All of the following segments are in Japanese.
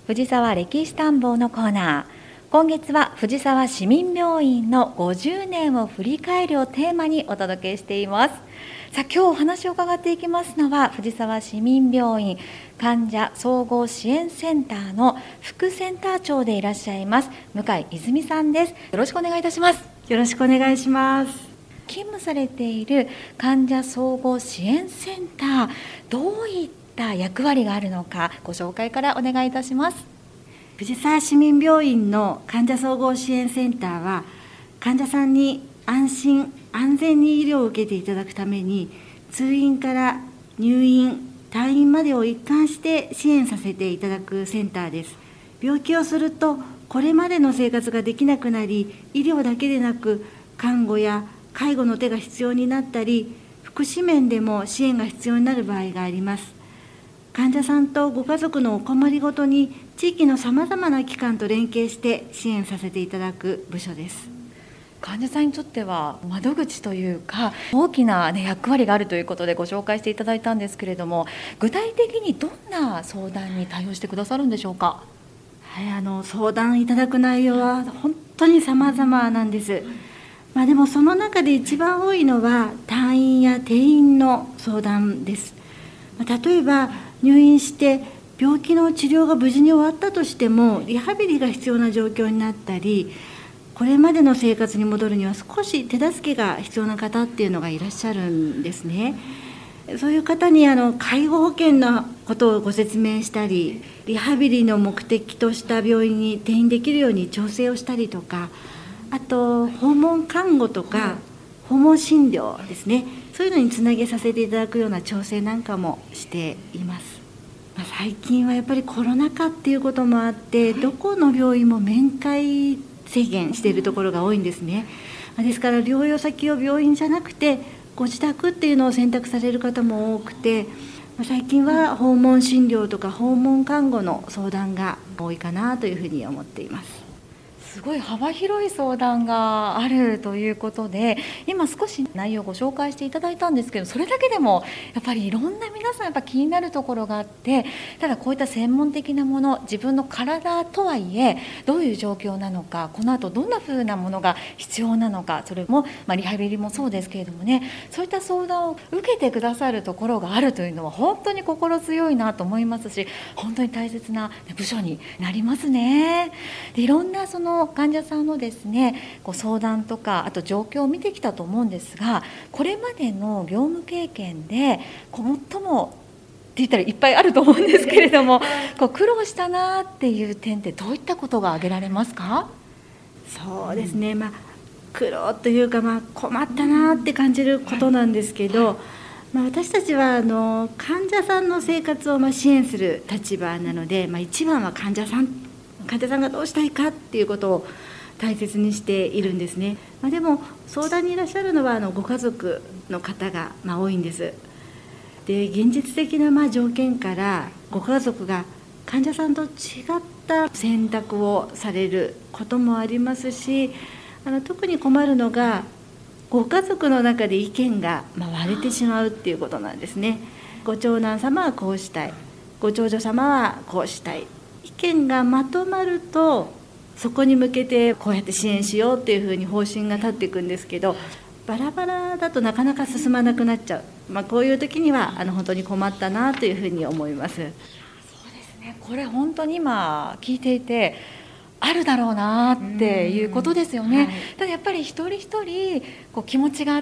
藤沢歴史探訪のコーナー。今月は藤沢市民病院の50年を振り返るをテーマにお届けしています。さあ、今日お話を伺っていきますのは、藤沢市民病院患者総合支援センターの副センター長でいらっしゃいます向井泉さんです。よろしくお願いいたします。 よろしくお願いします。 勤務されている患者総合支援センター、どういった役割があるのか、ご紹介からお願いいたします。 藤沢市民病院の患者総合支援センターは、患者さんに安心安全に医療を受けていただくために、通院から入院退院までを一貫して支援させていただくセンターです。病気をするとこれまでの生活ができなくなり、医療だけでなく看護や介護の手が必要になったり、福祉面でも支援が必要になる場合があります。患者さんとご家族のお困りごとに、地域のさまざまな機関と連携して支援させていただく部署です。 患者さんにとっては窓口というか、大きな、役割があるということでご紹介していただいたんですけれども、具体的にどんな相談に対応してくださるんでしょうか。 はい、相談いただく内容は本当にさまざまなんです。でもその中で一番多いのは退院や転院の相談です。例えば入院して病気の治療が無事に終わったとしても、リハビリが必要な状況になったり、これまでの生活に戻るには少し手助けが必要な方っていうのがいらっしゃるんですね。そういう方に介護保険のことをご説明したり、リハビリの目的とした病院に転院できるように調整をしたりとか、あと訪問看護とか訪問診療ですね、そういうのにつなげさせていただくような調整なんかもしています。最近はやっぱりコロナ禍っていうこともあって、どこの病院も面会制限しているところが多いんですね。ですから療養先を病院じゃなくてご自宅っていうのを選択される方も多くて、最近は訪問診療とか訪問看護の相談が多いかなというふうに思っています。 すごい幅広い相談があるということで、今少し内容をご紹介していただいたんですけど、それだけでもやっぱりいろんな皆さんやっぱ気になるところがあって、ただこういった専門的なもの、自分の体とはいえどういう状況なのか、この後どんな風なものが必要なのか、それも、リハビリもそうですけれどもね、そういった相談を受けてくださるところがあるというのは本当に心強いなと思いますし、本当に大切な部署になりますね。で、いろんなその患者さんのですね、ご相談とか、あと状況を見てきたと思うんですが、これまでの業務経験で最もって言ったらいっぱいあると思うんですけれども、苦労したなっていう点ってどういったことが挙げられますか？ そうですね、苦労というか、困ったなって感じることなんですけど、私たちは患者さんの生活を支援する立場なので、一番は患者さんがどうしたいかっていうことを大切にしているんですね。でも相談にいらっしゃるのはご家族の方が多いんです。で、現実的な条件からご家族が患者さんと違った選択をされることもありますし、特に困るのがご家族の中で意見が割れてしまうっていうことなんですね。ご長男様はこうしたい、ご長女様はこうしたい、意見がまとまるとそこに向けてこうやって支援しようっていうふうに方針が立っていくんですけど、バラバラだとなかなか進まなくなっちゃう、こういう時には本当に困ったなというふうに思います。そうですね、これ本当に今聞いていてあるだろうなっていうことですよね。ただやっぱり一人一人気持ちがあって、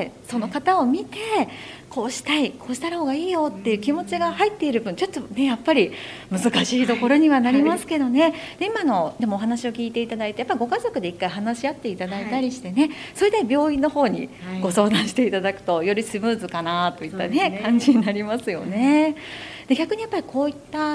その方を見てこうしたい、こうした方がいいよっていう気持ちが入っている分、ちょっとねやっぱり難しいところにはなりますけどね。で、今のでもお話を聞いていただいて、やっぱご家族で一回話し合っていただいたりしてね、それで病院の方にご相談していただくとよりスムーズかなといった感じになりますよね。で、逆にやっぱりこういった、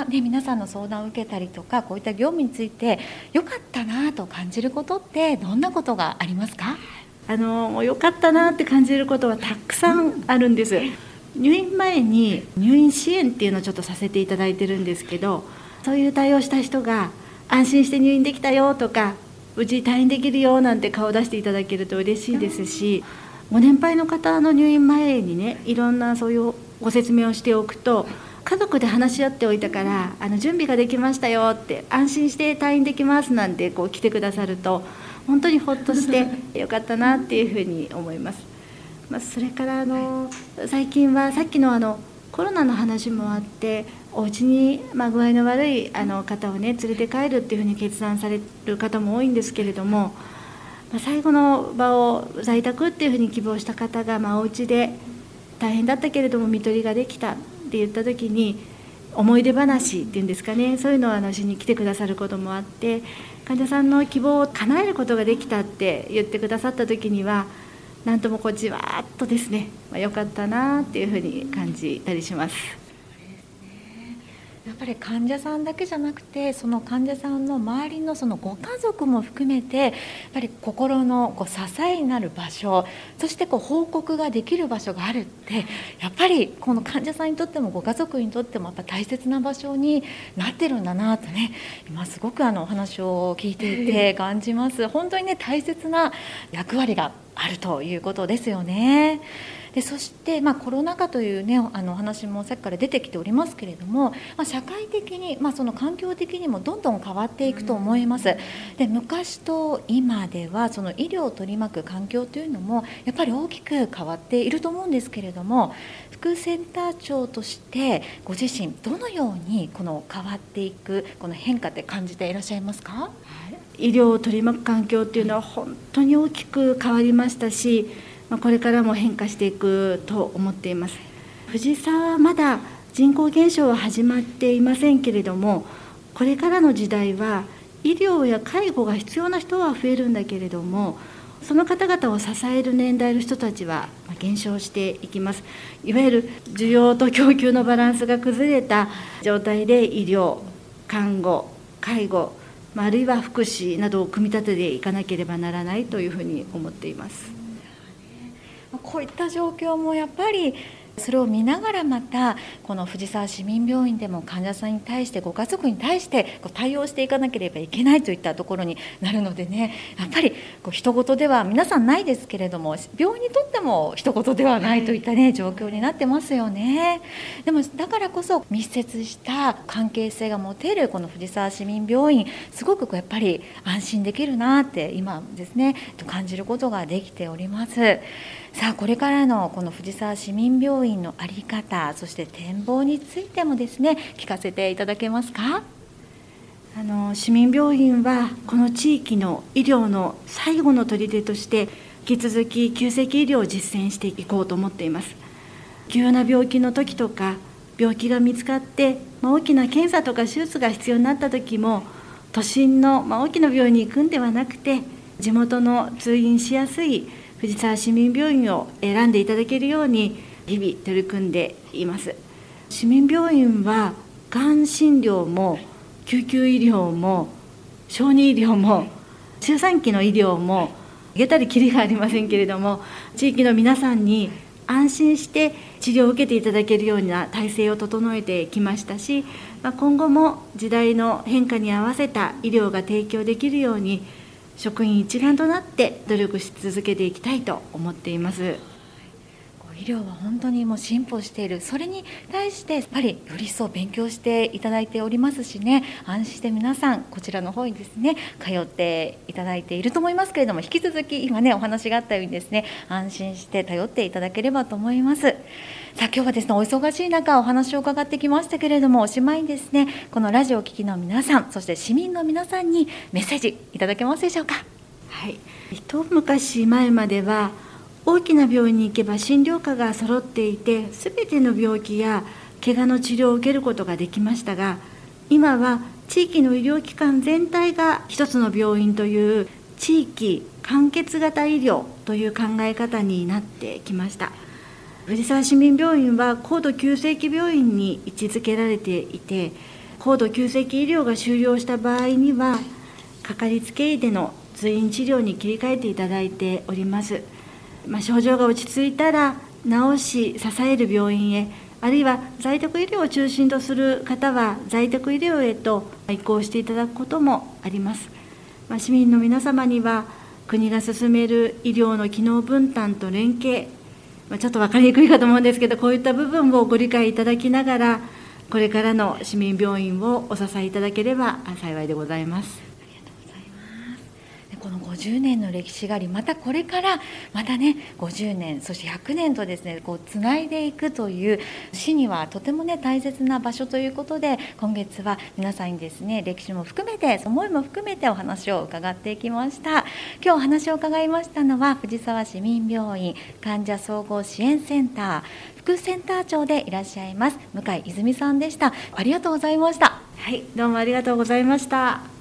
皆さんの相談を受けたりとか、こういった業務について良かったなと感じることってどんなことがありますか？ 良かったなって感じることはたくさんあるんです。入院前に入院支援っていうのをちょっとさせていただいてるんですけど、そういう対応した人が安心して入院できたよとか、うち退院できるよなんて顔を出していただけると嬉しいですし、ご年配の方の入院前にね、いろんなそういうご説明をしておくと、 家族で話し合っておいたから準備ができましたよって安心して退院できますなんて来てくださると本当にほっとしてよかったなっていうふうに思います。それから最近はさっきのコロナの話もあってお家に具合の悪い方をね連れて帰るっていうふうに決断される方も多いんですけれども、最後の場を在宅っていうふうに希望した方がお家で大変だったけれども看取りができたって言った時に思い出話っていうんですかね、そういうのをしに来てくださることもあって、患者さんの希望を叶えることができたって言ってくださった時にはなんともじわーっとですね、よかったなっていうふうに感じたりします。 やっぱり患者さんだけじゃなくてその患者さんの周りのそのご家族も含めてやっぱり心の支えになる場所、そして報告ができる場所があるってやっぱりこの患者さんにとってもご家族にとってもやっぱ大切な場所になってるんだなとね、今すごくお話を聞いていて感じます。本当にね大切な役割があるということですよね。でそして、コロナ禍という、ね、お話もさっきから出てきておりますけれども、社会的に、その環境的にもどんどん変わっていくと思います。で昔と今ではその医療を取り巻く環境というのもやっぱり大きく変わっていると思うんですけれども、副センター長としてご自身どのようにこの変わっていくこの変化って感じていらっしゃいますか？ 医療を取り巻く環境っていうのは本当に大きく変わりましたし、これからも変化していくと思っています。藤沢はまだ人口減少は始まっていませんけれども、これからの時代は医療や介護が必要な人は増えるんだけれども、その方々を支える年代の人たちは減少していきます。いわゆる需要と供給のバランスが崩れた状態で医療、看護、介護、あるいは福祉などを組み立てていかなければならないというふうに思っています。 こういった状況もやっぱりそれを見ながらまたこの藤沢市民病院でも患者さんに対してご家族に対して対応していかなければいけないといったところになるのでね、やっぱり一言では皆さんないですけれども病院にとっても一言ではないといったね状況になってますよね。でもだからこそ密接した関係性が持てるこの藤沢市民病院、すごくやっぱり安心できるなって今ですね感じることができております。さあこれからのこの藤沢市民病院の在り方、そして展望についてもですね聞かせていただけますか？ 市民病院はこの地域の医療の最後の砦として引き続き急性期医療を実践していこうと思っています。急な病気の時とか病気が見つかって大きな検査とか手術が必要になった時も都心の大きな病院に行くんではなくて、地元の通院しやすい藤沢市民病院を選んでいただけるように日々取り組んでいます。市民病院はがん診療も救急医療も小児医療も周産期の医療もげたりきりがありませんけれども、地域の皆さんに安心して治療を受けていただけるような体制を整えてきましたし、今後も時代の変化に合わせた医療が提供できるように職員一丸となって努力し続けていきたいと思っています。 医療は本当にもう進歩している、それに対してやっぱりより一層勉強していただいておりますしね、安心して皆さんこちらの方にですね通っていただいていると思いますけれども、引き続き今ねお話があったようにですね安心して頼っていただければと思います。さあ今日はですねお忙しい中お話を伺ってきましたけれども、おしまいにですねこのラジオを聴きの皆さん、そして市民の皆さんにメッセージいただけますでしょうか？ はい、一昔前までは大きな病院に行けば診療科が揃っていて全ての病気や怪我の治療を受けることができましたが、今は地域の医療機関全体が一つの病院という地域完結型医療という考え方になってきました。藤沢市民病院は高度急性期病院に位置づけられていて、高度急性期医療が終了した場合にはかかりつけ医での通院治療に切り替えていただいております。症状が落ち着いたら治し支える病院へ、あるいは在宅医療を中心とする方は在宅医療へと移行していただくこともあります。市民の皆様には国が進める医療の機能分担と連携、ちょっと分かりにくいかと思うんですけど、こういった部分をご理解いただきながらこれからの市民病院をお支えいただければ幸いでございます。 この50年の歴史があり、またこれからまたね50年そして100年とですねこうつないでいくという市にはとてもね大切な場所ということで、今月は皆さんにですね歴史も含めて思いも含めてお話を伺っていきました。今日お話を伺いましたのは藤沢市民病院患者総合支援センター副センター長でいらっしゃいます向井泉さんでした。ありがとうございました。 はい、どうもありがとうございました。